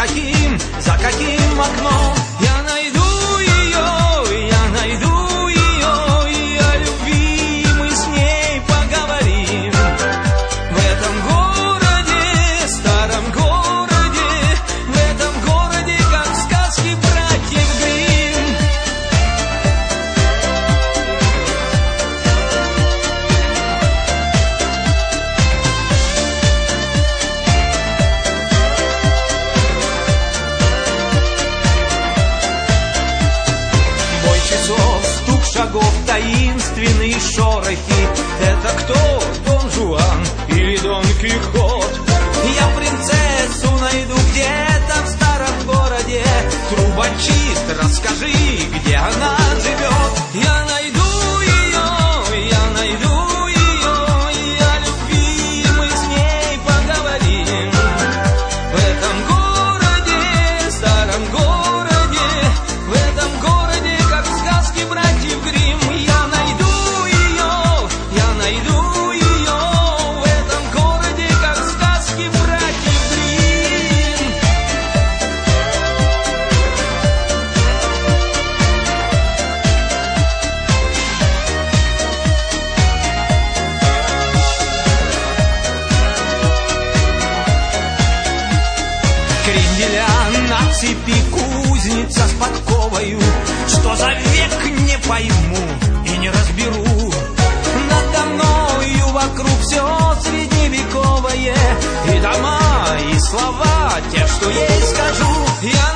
за каким окном. Я найду ее, я найду ее, и о любви мы с ней поговорим. В этом городе, старом городе, в этом городе, как в сказке братьев Гримм. Бой часов, стук шагов, таинственные шорохи. Это кто? Дон Жуан или Дон Кихот? Я принцессу найду где-то в старом городе. Трубочист, расскажи, где она живет. Я найду ее, я найду ее, и о любви мы с ней поговорим. В этом городе, старом городе, в этом городе, как в сказке братьев Гримм. Я найду ее, я найду ее, в этом городе, как в сказке братьев Гримм. Кренделя на цепи, кузница с подковою. Что за век, не пойму и не разберу. Надо мною вокруг все средневековое, и дома, и слова, те, что ей скажу. Я